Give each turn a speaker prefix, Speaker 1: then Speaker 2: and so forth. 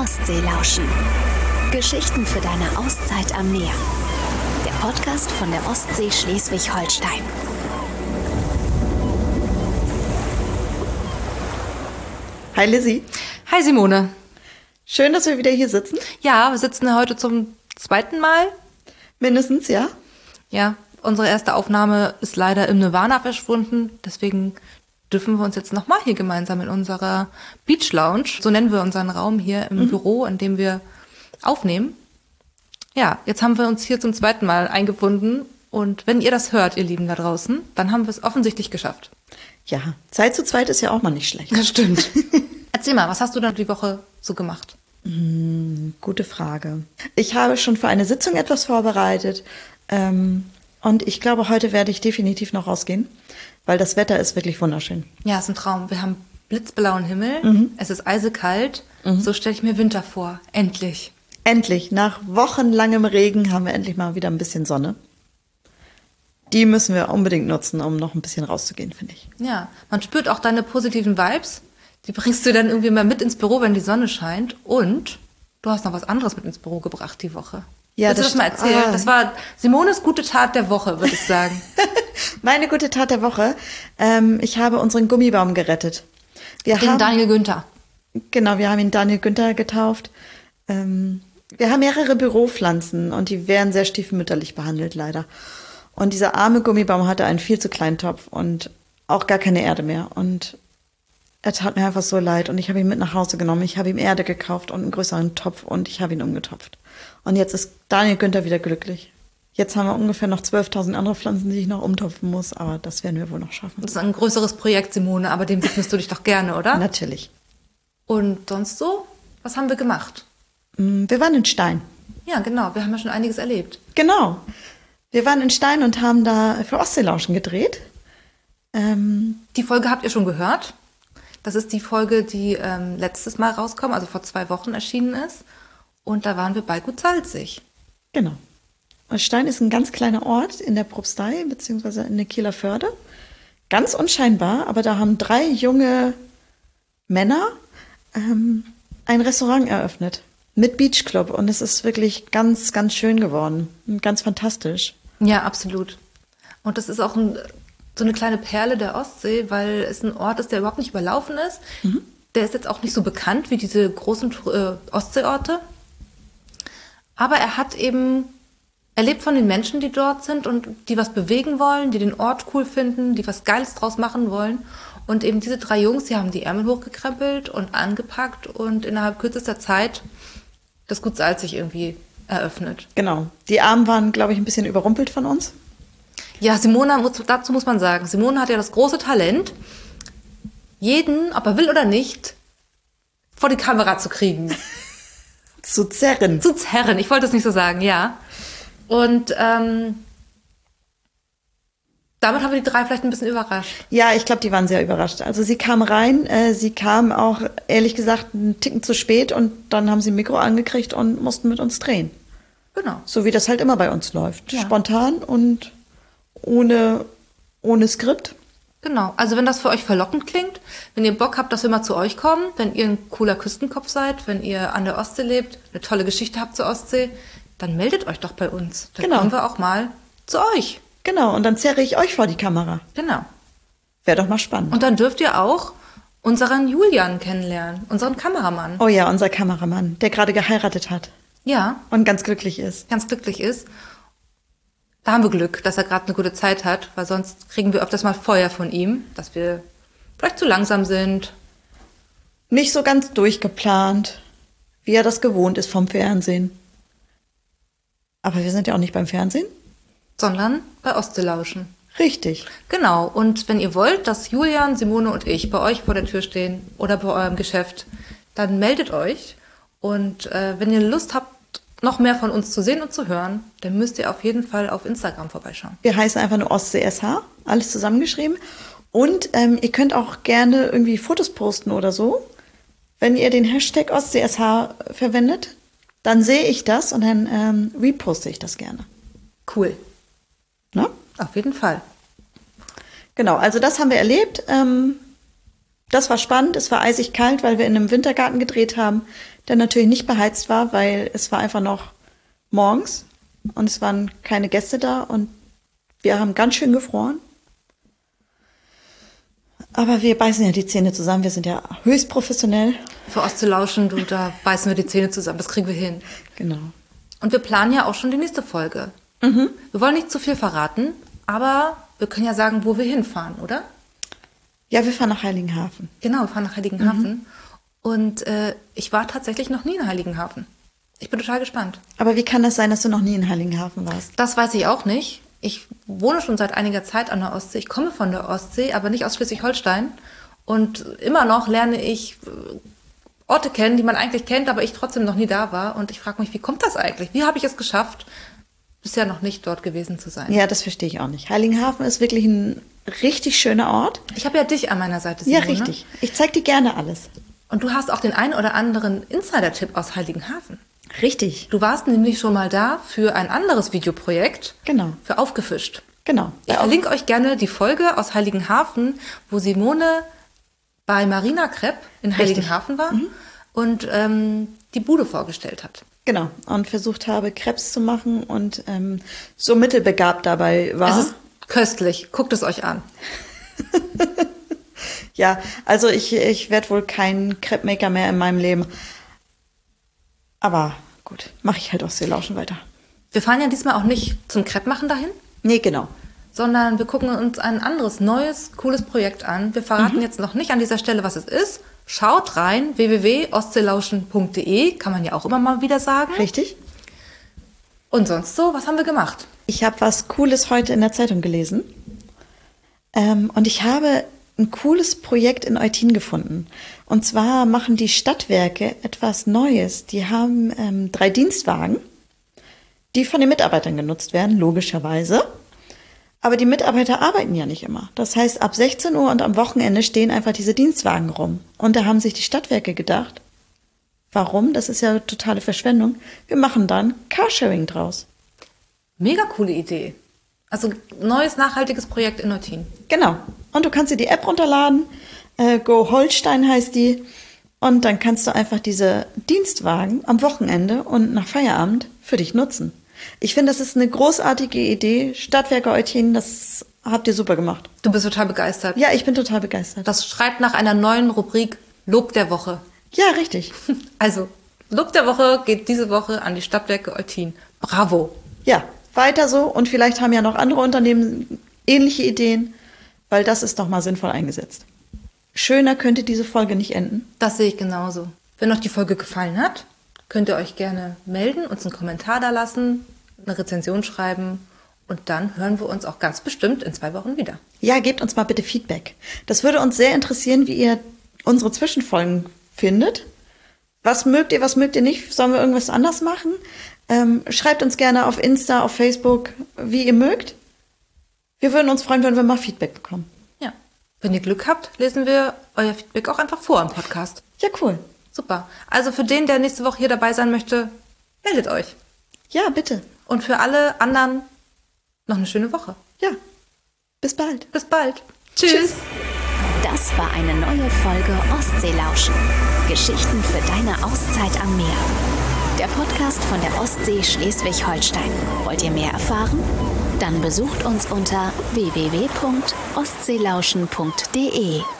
Speaker 1: Ostsee lauschen. Geschichten für deine Auszeit am Meer. Der Podcast von der Ostsee Schleswig-Holstein.
Speaker 2: Hi Lizzie.
Speaker 3: Hi Simone.
Speaker 2: Schön, dass wir wieder hier sitzen.
Speaker 3: Ja, wir sitzen heute zum zweiten Mal.
Speaker 2: Mindestens, ja.
Speaker 3: Ja, unsere erste Aufnahme ist leider im Nirvana verschwunden. Deswegen dürfen wir uns jetzt nochmal hier gemeinsam in unserer Beach Lounge, so nennen wir unseren Raum hier im Büro, in dem wir aufnehmen. Ja, jetzt haben wir uns hier zum zweiten Mal eingefunden. Und wenn ihr das hört, ihr Lieben da draußen, dann haben wir es offensichtlich geschafft.
Speaker 2: Ja, Zeit zu zweit ist ja auch mal nicht schlecht.
Speaker 3: Das stimmt. Erzähl mal, was hast du dann die Woche so gemacht?
Speaker 2: Gute Frage. Ich habe schon für eine Sitzung etwas vorbereitet. Und ich glaube, heute werde ich definitiv noch rausgehen, weil das Wetter ist wirklich wunderschön.
Speaker 3: Ja, es ist ein Traum. Wir haben blitzblauen Himmel, es ist eisekalt. So stelle ich mir Winter vor. Endlich.
Speaker 2: Endlich, nach wochenlangem Regen haben wir endlich mal wieder ein bisschen Sonne. Die müssen wir unbedingt nutzen, um noch ein bisschen rauszugehen, finde ich.
Speaker 3: Ja, man spürt auch deine positiven Vibes. Die bringst du dann irgendwie mal mit ins Büro, wenn die Sonne scheint. Und du hast noch was anderes mit ins Büro gebracht die Woche.
Speaker 2: Ja,
Speaker 3: Willst du das mal erzählen? Das war Simones gute Tat der Woche, würde ich sagen.
Speaker 2: Meine gute Tat der Woche. Ich habe unseren Gummibaum gerettet.
Speaker 3: Den Daniel Günther.
Speaker 2: Genau, wir haben ihn Daniel Günther getauft. Wir haben mehrere Büropflanzen und die werden sehr stiefmütterlich behandelt, leider. Und dieser arme Gummibaum hatte einen viel zu kleinen Topf und auch gar keine Erde mehr. Und er tat mir einfach so leid. Und ich habe ihn mit nach Hause genommen. Ich habe ihm Erde gekauft und einen größeren Topf und ich habe ihn umgetopft. Und jetzt ist Daniel Günther wieder glücklich. Jetzt haben wir ungefähr noch 12.000 andere Pflanzen, die ich noch umtopfen muss. Aber das werden wir wohl noch schaffen.
Speaker 3: Das ist ein größeres Projekt, Simone, aber dem widmest du dich doch gerne, oder?
Speaker 2: Natürlich.
Speaker 3: Und sonst so? Was haben wir gemacht?
Speaker 2: Wir waren in Stein.
Speaker 3: Ja, genau. Wir haben ja schon einiges erlebt.
Speaker 2: Genau. Wir waren in Stein und haben da für Ostseelauschen gedreht.
Speaker 3: Die Folge habt ihr schon gehört. Das ist die Folge, die letztes Mal rauskam, also vor 2 Wochen erschienen ist. Und da waren wir bei Gut Salzig.
Speaker 2: Genau. Und Stein ist ein ganz kleiner Ort in der Propstei, beziehungsweise in der Kieler Förde. Ganz unscheinbar, aber da haben 3 junge Männer ein Restaurant eröffnet. Mit Beachclub. Und es ist wirklich ganz, ganz schön geworden. Und ganz fantastisch.
Speaker 3: Ja, absolut. Und das ist auch so eine kleine Perle der Ostsee, weil es ein Ort ist, der überhaupt nicht überlaufen ist. Der ist jetzt auch nicht so bekannt wie diese großen Ostseeorte. Aber er lebt von den Menschen, die dort sind und die was bewegen wollen, die den Ort cool finden, die was Geiles draus machen wollen. Und eben diese 3 Jungs, die haben die Ärmel hochgekrempelt und angepackt und innerhalb kürzester Zeit das Gut Salzig irgendwie eröffnet.
Speaker 2: Genau. Die Armen waren, glaube ich, ein bisschen überrumpelt von uns.
Speaker 3: Ja, dazu muss man sagen, Simone hat ja das große Talent, jeden, ob er will oder nicht, vor die Kamera zu kriegen.
Speaker 2: Zu zerren.
Speaker 3: Zu zerren, ich wollte es nicht so sagen, ja. Und damit haben wir die 3 vielleicht ein bisschen überrascht.
Speaker 2: Ja, ich glaube, die waren sehr überrascht. Also sie kam rein, sie kam auch, ehrlich gesagt, einen Ticken zu spät und dann haben sie ein Mikro angekriegt und mussten mit uns drehen.
Speaker 3: Genau.
Speaker 2: So wie das halt immer bei uns läuft.
Speaker 3: Ja.
Speaker 2: Spontan und ohne Skript.
Speaker 3: Genau, also wenn das für euch verlockend klingt, wenn ihr Bock habt, dass wir mal zu euch kommen, wenn ihr ein cooler Küstenkopf seid, wenn ihr an der Ostsee lebt, eine tolle Geschichte habt zur Ostsee, dann meldet euch doch bei uns. Dann kommen wir auch mal zu euch.
Speaker 2: Genau, und dann zerre ich euch vor die Kamera.
Speaker 3: Genau.
Speaker 2: Wäre doch mal spannend.
Speaker 3: Und dann dürft ihr auch unseren Julian kennenlernen, unseren Kameramann.
Speaker 2: Oh ja, unser Kameramann, der gerade geheiratet hat.
Speaker 3: Ja.
Speaker 2: Und ganz glücklich ist.
Speaker 3: Ganz glücklich ist. Da haben wir Glück, dass er gerade eine gute Zeit hat, weil sonst kriegen wir öfters mal Feuer von ihm, dass wir vielleicht zu langsam sind.
Speaker 2: Nicht so ganz durchgeplant, wie er das gewohnt ist vom Fernsehen. Aber wir sind ja auch nicht beim Fernsehen.
Speaker 3: Sondern bei Ostseelauschen.
Speaker 2: Richtig.
Speaker 3: Genau. Und wenn ihr wollt, dass Julian, Simone und ich bei euch vor der Tür stehen oder bei eurem Geschäft, dann meldet euch. Und wenn ihr Lust habt, noch mehr von uns zu sehen und zu hören, dann müsst ihr auf jeden Fall auf Instagram vorbeischauen.
Speaker 2: Wir heißen einfach nur OstseeSH, alles zusammengeschrieben. Und ihr könnt auch gerne irgendwie Fotos posten oder so. Wenn ihr den Hashtag OstseeSH verwendet, dann sehe ich das und dann reposte ich das gerne.
Speaker 3: Cool.
Speaker 2: Ne?
Speaker 3: Auf jeden Fall.
Speaker 2: Genau, also das haben wir erlebt. Das war spannend, es war eisig kalt, weil wir in einem Wintergarten gedreht haben, der natürlich nicht beheizt war, weil es war einfach noch morgens und es waren keine Gäste da und wir haben ganz schön gefroren. Aber wir beißen ja die Zähne zusammen, wir sind ja höchst professionell.
Speaker 3: Für Ostsee-Lauschen, da beißen wir die Zähne zusammen, das kriegen wir hin.
Speaker 2: Genau.
Speaker 3: Und wir planen ja auch schon die nächste Folge. Wir wollen nicht zu viel verraten, aber wir können ja sagen, wo wir hinfahren, oder?
Speaker 2: Ja, wir fahren nach Heiligenhafen.
Speaker 3: Genau, wir fahren nach Heiligenhafen. Und ich war tatsächlich noch nie in Heiligenhafen. Ich bin total gespannt.
Speaker 2: Aber wie kann das sein, dass du noch nie in Heiligenhafen warst?
Speaker 3: Das weiß ich auch nicht. Ich wohne schon seit einiger Zeit an der Ostsee. Ich komme von der Ostsee, aber nicht aus Schleswig-Holstein. Und immer noch lerne ich Orte kennen, die man eigentlich kennt, aber ich trotzdem noch nie da war. Und ich frage mich, wie kommt das eigentlich? Wie habe ich es geschafft, bisher noch nicht dort gewesen zu sein?
Speaker 2: Ja, das verstehe ich auch nicht. Heiligenhafen ist wirklich ein richtig schöner Ort.
Speaker 3: Ich habe ja dich an meiner Seite, Simone.
Speaker 2: Ja, richtig. Ich zeig dir gerne alles.
Speaker 3: Und du hast auch den einen oder anderen Insider-Tipp aus Heiligenhafen.
Speaker 2: Richtig.
Speaker 3: Du warst nämlich schon mal da für ein anderes Videoprojekt.
Speaker 2: Genau.
Speaker 3: Für Aufgefischt.
Speaker 2: Genau.
Speaker 3: Ich verlinke euch gerne die Folge aus Heiligenhafen, wo Simone bei Marina Krepp in Heiligenhafen war und die Bude vorgestellt hat.
Speaker 2: Genau. Und versucht habe, Krebs zu machen und so mittelbegabt dabei war.
Speaker 3: Es ist köstlich. Guckt es euch an.
Speaker 2: Ja, also ich werde wohl kein Crepe-Maker mehr in meinem Leben. Aber gut, mache ich halt Ostsee-Lauschen weiter.
Speaker 3: Wir fahren ja diesmal auch nicht zum Crepe machen dahin.
Speaker 2: Nee, genau.
Speaker 3: Sondern wir gucken uns ein anderes, neues, cooles Projekt an. Wir verraten jetzt noch nicht an dieser Stelle, was es ist. Schaut rein, www.ostseelauschen.de, kann man ja auch immer mal wieder sagen.
Speaker 2: Richtig.
Speaker 3: Und sonst so, was haben wir gemacht?
Speaker 2: Ich habe was Cooles heute in der Zeitung gelesen. Und ich habe ein cooles Projekt in Eutin gefunden. Und zwar machen die Stadtwerke etwas Neues. Die haben 3 Dienstwagen, die von den Mitarbeitern genutzt werden, logischerweise. Aber die Mitarbeiter arbeiten ja nicht immer. Das heißt, ab 16 Uhr und am Wochenende stehen einfach diese Dienstwagen rum. Und da haben sich die Stadtwerke gedacht, warum? Das ist ja totale Verschwendung. Wir machen dann Carsharing draus.
Speaker 3: Mega coole Idee. Also neues, nachhaltiges Projekt in Eutin.
Speaker 2: Genau. Und du kannst dir die App runterladen. Go Holstein heißt die. Und dann kannst du einfach diese Dienstwagen am Wochenende und nach Feierabend für dich nutzen. Ich finde, das ist eine großartige Idee. Stadtwerke Eutin, das habt ihr super gemacht.
Speaker 3: Du bist total begeistert.
Speaker 2: Ja, ich bin total begeistert.
Speaker 3: Das schreit nach einer neuen Rubrik Lob der Woche.
Speaker 2: Ja, richtig.
Speaker 3: Also, Lob der Woche geht diese Woche an die Stadtwerke Eutin. Bravo.
Speaker 2: Ja, weiter so. Und vielleicht haben ja noch andere Unternehmen ähnliche Ideen, weil das ist doch mal sinnvoll eingesetzt. Schöner könnte diese Folge nicht enden.
Speaker 3: Das sehe ich genauso. Wenn euch die Folge gefallen hat, könnt ihr euch gerne melden, uns einen Kommentar da lassen, eine Rezension schreiben und dann hören wir uns auch ganz bestimmt in 2 Wochen wieder.
Speaker 2: Ja, gebt uns mal bitte Feedback. Das würde uns sehr interessieren, wie ihr unsere Zwischenfolgen findet. Was mögt ihr nicht? Sollen wir irgendwas anders machen? Schreibt uns gerne auf Insta, auf Facebook, wie ihr mögt. Wir würden uns freuen, wenn wir mal Feedback bekommen.
Speaker 3: Ja. Wenn ihr Glück habt, lesen wir euer Feedback auch einfach vor im Podcast.
Speaker 2: Ja, cool.
Speaker 3: Super. Also für den, der nächste Woche hier dabei sein möchte, meldet euch.
Speaker 2: Ja, bitte.
Speaker 3: Und für alle anderen noch eine schöne Woche.
Speaker 2: Ja. Bis bald.
Speaker 3: Bis bald. Tschüss.
Speaker 1: Das war eine neue Folge Ostseelauschen. Geschichten für deine Auszeit am Meer. Der Podcast von der Ostsee Schleswig-Holstein. Wollt ihr mehr erfahren? Dann besucht uns unter www.ostseelauschen.de.